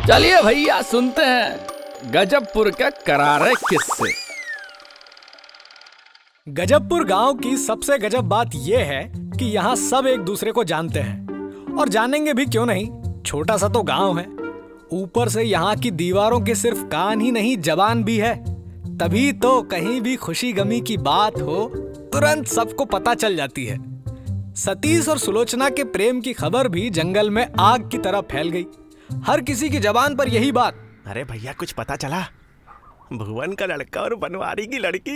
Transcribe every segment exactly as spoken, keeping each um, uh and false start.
चलिए भैया सुनते हैं गजबपुर के करारे किस्से। गजबपुर गांव की सबसे गजब बात यह है कि यहाँ सब एक दूसरे को जानते हैं और जानेंगे भी क्यों नहीं। छोटा सा तो गांव है, ऊपर से यहाँ की दीवारों के सिर्फ कान ही नहीं जबान भी है। तभी तो कहीं भी खुशी गमी की बात हो तुरंत सबको पता चल जाती है। सतीश और सुलोचना के प्रेम की खबर भी जंगल में आग की तरह फैल गई। हर किसी की जबान पर यही बात। अरे भैया कुछ पता चला? भुवन का लड़का और बनवारी की लड़की।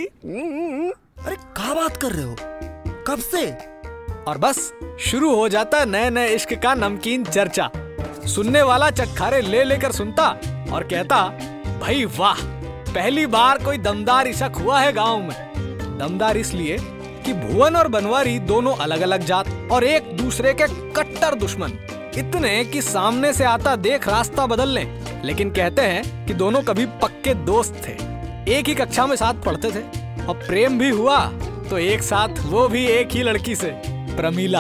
अरे क्या बात कर रहे हो, कब से? और बस शुरू हो जाता नए नए इश्क का नमकीन चर्चा। सुनने वाला चटखारे ले लेकर सुनता और कहता, भाई वाह, पहली बार कोई दमदार इश्क हुआ है गांव में। दमदार इसलिए कि भुवन और बनवारी दोनों अलग अलग जात और एक दूसरे के कट्टर दुश्मन, इतने कि सामने से आता देख रास्ता बदल लें। लेकिन कहते हैं कि दोनों कभी पक्के दोस्त थे, एक ही कक्षा में साथ पढ़ते थे और प्रेम भी हुआ तो एक साथ, वो भी एक ही लड़की से, प्रमीला।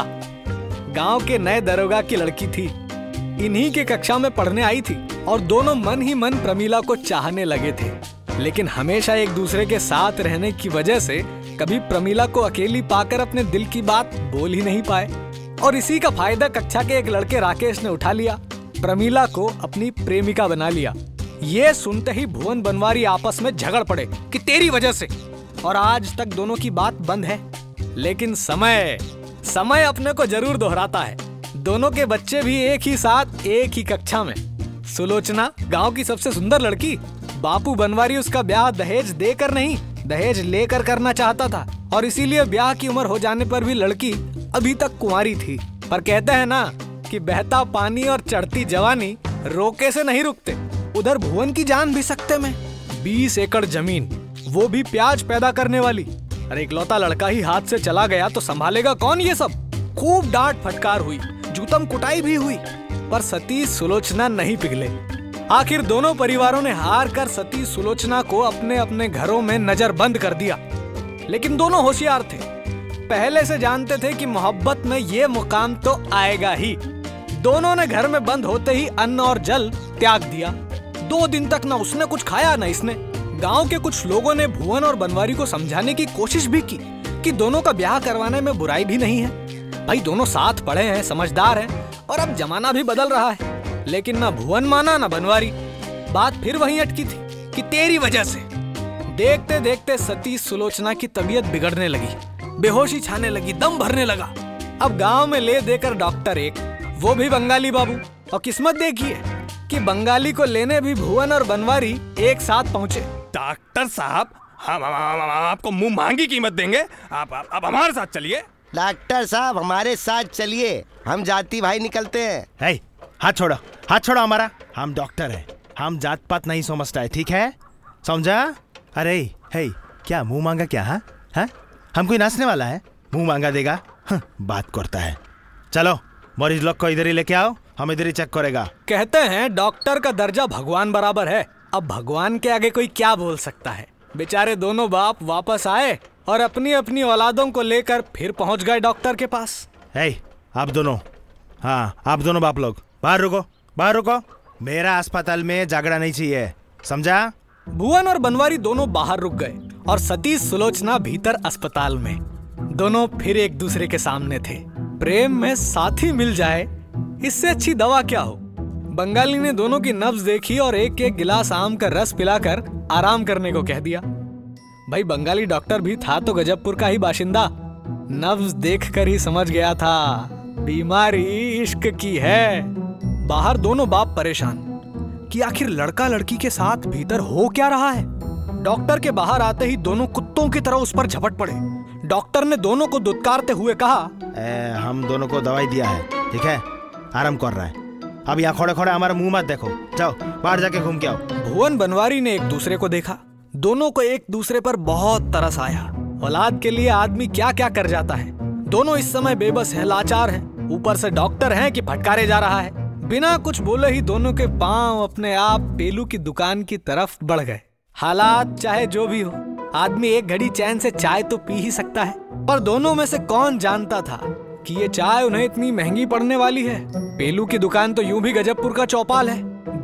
गांव के नए दरोगा की लड़की थी, इन्हीं के कक्षा में पढ़ने आई थी और दोनों मन ही मन प्रमीला को चाहने लगे थे। लेकिन हमेशा एक दूसरे के साथ रहने की वजह से कभी प्रमीला को अकेली पाकर अपने दिल की बात बोल ही नहीं पाए और इसी का फायदा कक्षा के एक लड़के राकेश ने उठा लिया। प्रमीला को अपनी प्रेमिका बना लिया। ये सुनते ही भुवन बनवारी आपस में झगड़ पड़े कि तेरी वजह से, और आज तक दोनों की बात बंद है। लेकिन समय समय अपने को जरूर दोहराता है। दोनों के बच्चे भी एक ही साथ एक ही कक्षा में। सुलोचना गांव की सबसे सुंदर लड़की। बापू बनवारी उसका ब्याह दहेज देकर नहीं, दहेज लेकर करना चाहता था और इसीलिए ब्याह की उम्र हो जाने पर भी लड़की अभी तक कुंवारी थी। पर कहते हैं ना कि बहता पानी और चढ़ती जवानी रोके से नहीं रुकते। उधर भुवन की जान भी सकते में। बीस एकड़ जमीन, वो भी प्याज पैदा करने वाली। अरे इकलौता लड़का ही हाथ से चला गया तो संभालेगा कौन ये सब? खूब डांट फटकार हुई, जूतम कुटाई भी हुई, पर सतीश सुलोचना नहीं पिघले। आखिर दोनों परिवारों ने हार कर सतीश सुलोचना को अपने अपने घरों में नजरबंद कर दिया। लेकिन दोनों होशियार थे, पहले से जानते थे कि मोहब्बत में ये मुकाम तो आएगा ही। दोनों ने घर में बंद होते ही अन्न और जल त्याग दिया। दो दिन तक न उसने कुछ खाया न इसने। गांव के कुछ लोगों ने भुवन और बनवारी को समझाने की कोशिश भी की कि दोनों का ब्याह करवाने में बुराई भी नहीं है। भाई दोनों साथ पढ़े हैं, समझदार हैं और अब जमाना भी बदल रहा है। लेकिन न भुवन माना न बनवारी। बात फिर वहीं अटकी थी कि तेरी वजह से। देखते देखते सतीश सुलोचना की तबीयत बिगड़ने लगी, बेहोशी छाने लगी, दम भरने लगा। अब गांव में ले देकर डॉक्टर एक, वो भी बंगाली बाबू। और किस्मत देखिए कि बंगाली को लेने भी भुवन और बनवारी एक साथ पहुंचे। डॉक्टर साहब, हम, हम, हम, हम आपको मुंह मांगी कीमत देंगे। आप, आप, आप हमारे साथ चलिए। डॉक्टर साहब हमारे साथ चलिए, हम जाति भाई निकलते हैं। hey, हाथ छोड़ो, हाथ छोड़ो हमारा। हम डॉक्टर हैं, हम जात पात नहीं समझता है, ठीक है? समझा? अरे हे, क्या मुंह मांगा क्या? हाँ हाँ, हम कोई नाचने वाला है? मुंह मांगा देगा? हाँ, बात करता है। चलो मरीज लोग को इधर ही लेके आओ, हम इधर ही चेक करेगा। कहते हैं डॉक्टर का दर्जा भगवान बराबर है। अब भगवान के आगे कोई क्या बोल सकता है। बेचारे दोनों बाप वापस आए और अपनी अपनी औलादों को लेकर फिर पहुंच गए डॉक्टर के पास। hey, आप दोनों, हाँ आप दोनों बाप लोग बाहर रुको, बाहर रुको। मेरा अस्पताल में झगड़ा नहीं चाहिए, समझा? भुवन और बनवारी दोनों बाहर रुक गए और सतीश सुलोचना भीतर अस्पताल में। दोनों फिर एक दूसरे के सामने थे। प्रेम में साथी मिल जाए, इससे अच्छी दवा क्या हो। बंगाली ने दोनों की नब्ज देखी और एक एक गिलास आम का रस पिलाकर आराम करने को कह दिया। भाई बंगाली डॉक्टर भी था तो गजबपुर का ही बाशिंदा। नब्ज देखकर ही समझ गया था बीमारी इश्क की है। बाहर दोनों बाप परेशान कि आखिर लड़का लड़की के साथ भीतर हो क्या रहा है। डॉक्टर के बाहर आते ही दोनों कुत्तों की तरह उस पर झपट पड़े। डॉक्टर ने दोनों को दुत्कारते हुए कहा, ए, हम दोनों को दवाई दिया है, ठीक है? आराम कर रहा है। अब यहाँ खड़े खड़े हमारा मुंह मत देखो, जाओ बाहर जाके घूम के आओ। भुवन बनवारी ने एक दूसरे को देखा। दोनों को एक दूसरे पर बहुत तरस आया। औलाद के लिए आदमी क्या क्या कर जाता है। दोनों इस समय बेबस है, लाचार हैं। ऊपर से डॉक्टर हैं कि फटकारे जा रहा है। बिना कुछ बोले ही दोनों के पांव अपने आप पेलू की दुकान की तरफ बढ़ गए। हालात चाहे जो भी हो, आदमी एक घड़ी चैन से चाय तो पी ही सकता है। पर दोनों में से कौन जानता था कि ये चाय उन्हें इतनी महंगी पड़ने वाली है। पेलू की दुकान तो यूं भी गजबपुर का चौपाल है।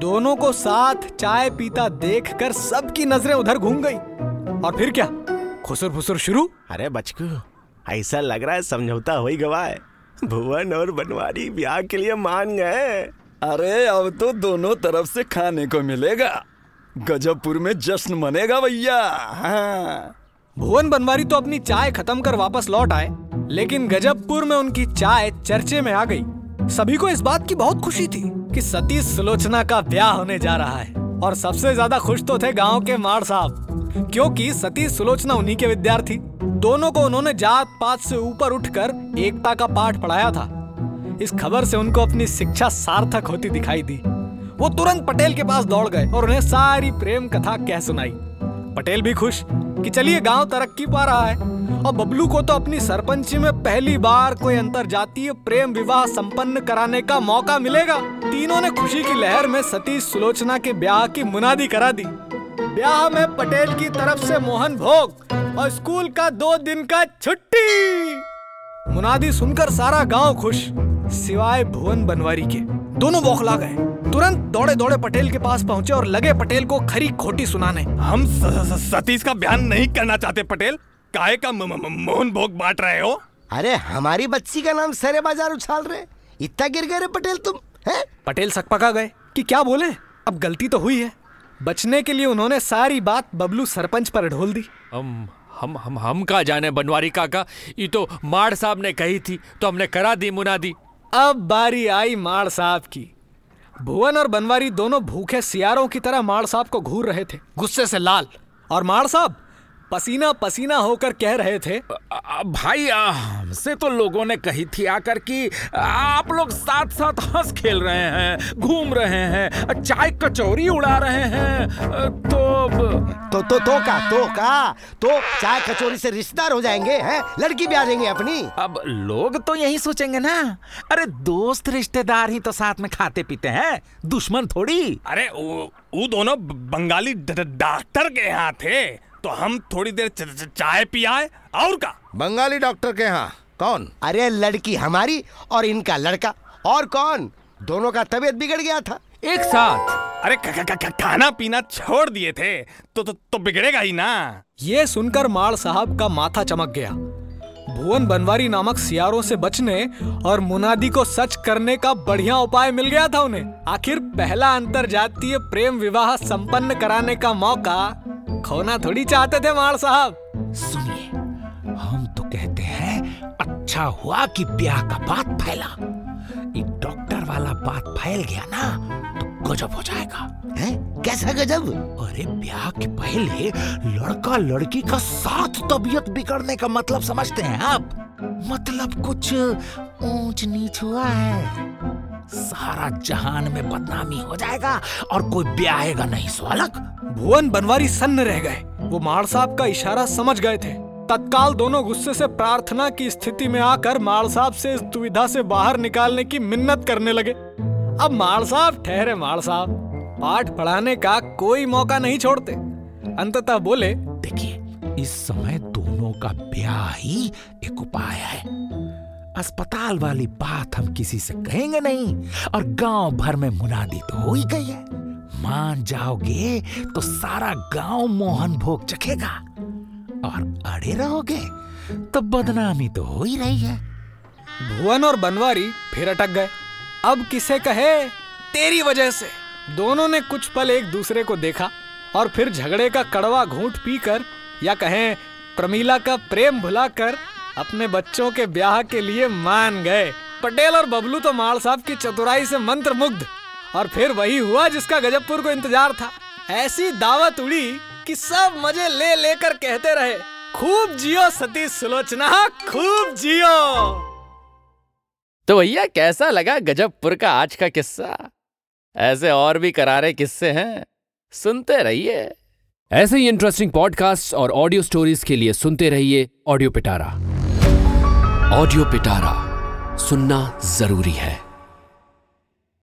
दोनों को साथ चाय पीता देखकर सबकी नजरें उधर घूम गई। और फिर क्या, खुसुर फुसुर शुरू। अरे बचकू, ऐसा लग रहा है समझौता हो ही गवा है। भुवन और बनवारी ब्याह के लिए मान गए। अरे अब तो दोनों तरफ से खाने को मिलेगा। गजबपुर में जश्न मनेगा भैया। हाँ। भुवन बनवारी तो अपनी चाय खत्म कर वापस लौट आए, लेकिन गजबपुर में उनकी चाय चर्चे में आ गई। सभी को इस बात की बहुत खुशी थी कि सतीश सुलोचना का ब्याह होने जा रहा है। और सबसे ज्यादा खुश तो थे गांव के माड़ साहब, क्योंकि सतीश सुलोचना उन्हीं के विद्यार्थी। दोनों को उन्होंने जात पात से ऊपर उठकर एकता का पाठ पढ़ाया था। इस खबर से उनको अपनी शिक्षा सार्थक होती दिखाई दी। वो तुरंत पटेल के पास दौड़ गए और उन्हें सारी प्रेम कथा कह सुनाई। पटेल भी खुश कि चलिए गांव तरक्की पा रहा है। और बबलू को तो अपनी सरपंची में पहली बार कोई अंतरजातीय प्रेम विवाह संपन्न कराने का मौका मिलेगा। तीनों ने खुशी की लहर में सतीश सुलोचना के ब्याह की मुनादी करा दी। ब्याह में पटेल की तरफ से मोहन भोग और स्कूल का दो दिन का छुट्टी। मुनादी सुनकर सारा गांव खुश, सिवाय भुवन बनवारी के। दोनों बौखला गए। तुरंत दौड़े दौड़े पटेल के पास पहुंचे और लगे पटेल को खरी खोटी सुनाने। हम स, स, सतीश का ब्याह नहीं करना चाहते पटेल। काहे का म, म, मोहन भोग बांट रहे हो? अरे हमारी बच्ची का नाम सरे बाजार उछाल रहे, इतना गिर गए रे पटेल तुम, हैं? पटेल सकपका गए कि क्या बोले। अब गलती तो हुई है। बचने के लिए उन्होंने सारी बात बबलू सरपंच पर ढोल दी। हम हम हम हम का जाने बनवारी काका, ये तो माड़ साहब ने कही थी तो हमने करा दी मुनादी। अब बारी आई माड़ साहब की। भुवन और बनवारी दोनों भूखे सियारों की तरह माड़ साहब को घूर रहे थे, गुस्से से लाल। और माड़ साहब पसीना पसीना होकर कह रहे थे, भाई हमसे तो लोगों ने कही थी आकर कि आप लोग साथ साथ हंस खेल रहे हैं, घूम रहे हैं, चाय कचौरी उड़ा रहे हैं, तो तो तो तो का तो का तो चाय कचौरी से रिश्तेदार हो जाएंगे, हैं? लड़की ब्याह देंगे अपनी। अब लोग तो यही सोचेंगे ना। अरे दोस्त रिश्तेदार ही तो साथ में खाते पीते हैं, दुश्मन थोड़ी। अरे वो दोनों बंगाली डॉक्टर के यहाँ थे तो हम थोड़ी देर च, च, चाय पियाए और का। बंगाली डॉक्टर के यहाँ कौन? अरे लड़की हमारी और इनका लड़का, और कौन? दोनों का तबीयत बिगड़ गया था एक साथ। अरे ख, ख, ख, खाना पीना छोड़ दिए थे तो तो, तो बिगड़ेगा ही ना। ये सुनकर माड़ साहब का माथा चमक गया। भुवन बनवारी नामक सियारों से बचने और मुनादी को सच करने का बढ़िया उपाय मिल गया था उन्हें। आखिर पहला अंतरजातीय प्रेम विवाह संपन्न कराने का मौका खोना थोड़ी चाहते थे माड़ साहब। सुनिए, हम तो कहते हैं अच्छा हुआ कि ब्याह का बात फैला। एक डॉक्टर वाला बात फैल गया ना तो गजब हो जाएगा। हैं? कैसा गजब? अरे ब्याह के पहले लड़का लड़की का साथ तबीयत बिगड़ने का मतलब समझते हैं आप? मतलब कुछ ऊंच नीच हुआ है, सारा जहान में बदनामी हो जाएगा और कोई ब्याहेगा नहीं। स्वालक भुवन बनवारी सन्न रह गए। वो माड़ साहब का इशारा समझ गए थे। तत्काल दोनों गुस्से से प्रार्थना की स्थिति में आकर माड़ साहब से इस दुविधा से बाहर निकालने की मिन्नत करने लगे। अब माड़ साहब ठहरे, माड़ साहब पाठ पढ़ाने का कोई मौका नहीं छोड़ते। अंततः बोले, देखिए इस समय दोनों का ब्याह ही एक उपाय है। अस्पताल वाली बात हम किसी से कहेंगे नहीं और गांव भर में मुनादी तो हो ही गई है। मान जाओगे तो सारा गांव मोहन भोग चखेगा और अड़े रहोगे तो बदनामी तो हो ही रही है। भुवन और बनवारी फिर अटक गए। अब किसे कहे, तेरी वजह से। दोनों ने कुछ पल एक दूसरे को देखा और फिर झगड़े का कड़वा घूंट पीकर, या कहें प्रमीला का प्रेम भुलाकर, अपने बच्चों के ब्याह के लिए मान गए। पटेल और बबलू तो माड़ साहब की चतुराई से मंत्र मुग्ध। और फिर वही हुआ जिसका गजबपुर को इंतजार था। ऐसी दावत उड़ी कि सब मजे ले लेकर कहते रहे, खूब जियो सतीश सुलोचना, खूब जियो। तो भैया कैसा लगा गजबपुर का आज का किस्सा? ऐसे और भी करारे किस्से हैं, सुनते रहिए। ऐसे ही इंटरेस्टिंग पॉडकास्ट और ऑडियो स्टोरीज के लिए सुनते रहिए ऑडियो पिटारा। ऑडियो पिटारा सुनना जरूरी है।